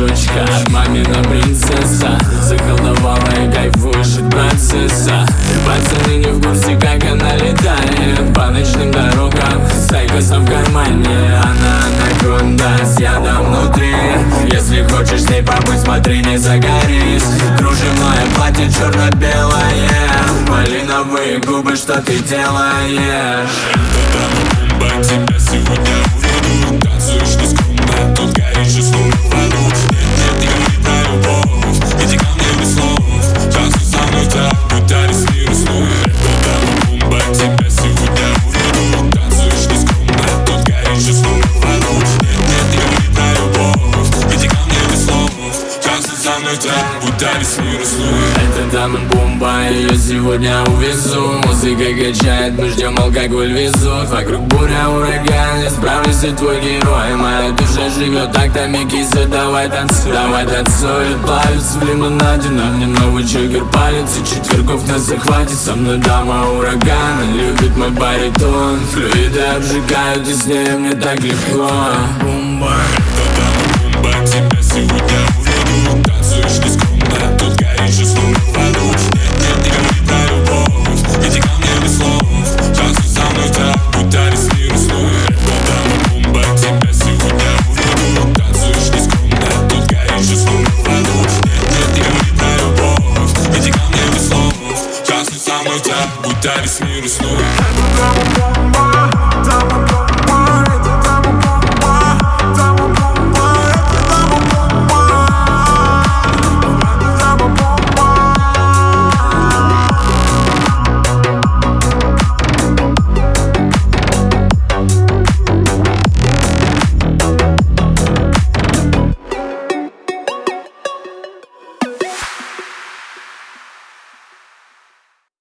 жучка, мамина принцесса, заколдовала и кайфуешь от процесса. Пацаны не в курсе, как она летает по ночным дорогам с айкосом в кармане. Она анаконда с ядом внутри. Если хочешь с ней побыть, смотри, не загорись. Кружевное платье черно-белое, малиновые губы, что ты делаешь? Тебя сегодня уведу. Танцуешь нескромно, тут горишь и словно в аду. Нет, я не про любовь, иди ко мне без слов. Танцуй со мной так, будто весь мир уснул. Бомба, тебя сегодня уведу. Танцуешь нескромно, тут горишь и словно в аду. Нет, я не про любовь, иди ко мне без слов. Танцуй со мной так, будто весь мир уснул. Это дама бомба, ее сегодня увезу. Музыка качает, мы ждем, алкоголь везут. Вокруг буря, ураган, я справлюсь, и твой герой. Моя душа живет тактами киса, давай танцуй. Давай танцуй, плавится в лимонаде. На мне новый чокер палец, и четвергов нас захватит. Со мной дама урагана, любит мой баритон. Флюиды обжигают, и с ней мне так легко. Бомба. Бомба, тебя сегодня уведу. Танцуешь нескромно, тут горишь и словно в аду. Нет, я не про любовь, иди ко мне без слов. Танцуй со мной так, будто весь мир уснул. Бомба, тебя сегодня уведу. Танцуешь нескромно, тут горишь и словно в аду. Нет, я не про любовь, иди ко мне без слов. Танцуй со мной так, будто весь мир уснул.